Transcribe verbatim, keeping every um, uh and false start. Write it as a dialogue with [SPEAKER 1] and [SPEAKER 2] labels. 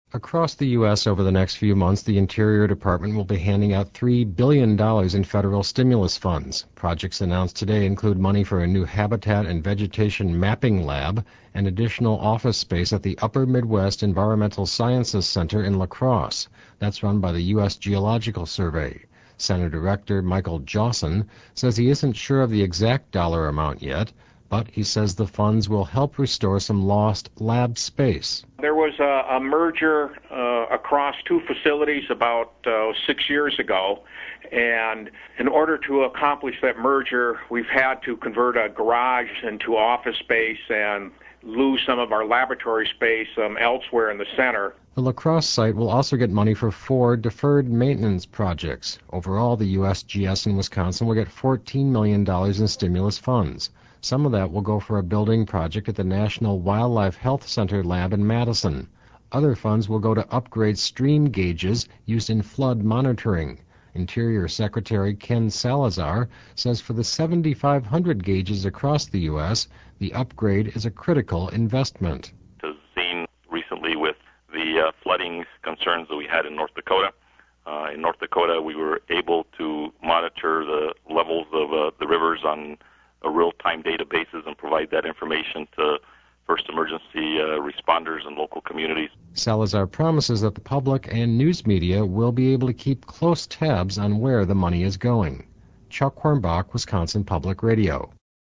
[SPEAKER 1] Across the U S over the next few months, the Interior Department will be handing out three billion dollars in federal stimulus funds. Projects announced today include money for a new habitat and vegetation mapping lab and additional office space at the Upper Midwest Environmental Sciences Center in La Crosse. That's run by the U S Geological Survey. Center Director Michael Jawson says he isn't sure of the exact dollar amount yet, but he says the funds will help restore some lost lab space.
[SPEAKER 2] There was a, a merger uh, across two facilities about uh, six years ago, and in order to accomplish that merger, we've had to convert a garage into office space and lose some of our laboratory space um, elsewhere in the center.
[SPEAKER 1] The La Crosse site will also get money for four deferred maintenance projects. Overall, the U S G S in Wisconsin will get fourteen million dollars in stimulus funds. Some of that will go for a building project at the National Wildlife Health Center lab in Madison. Other funds will go to upgrade stream gauges used in flood monitoring. Interior Secretary Ken Salazar says for the seventy-five hundred gauges across the U S, the upgrade is a critical investment.
[SPEAKER 3] As seen recently with the uh, flooding concerns that we had in North Dakota. Uh, in North Dakota, we were able to monitor the levels of uh, the rivers on a real-time data basis and provide that information to first emergency uh, responders and local communities.
[SPEAKER 1] Salazar promises that the public and news media will be able to keep close tabs on where the money is going. Chuck Hornbach, Wisconsin Public Radio.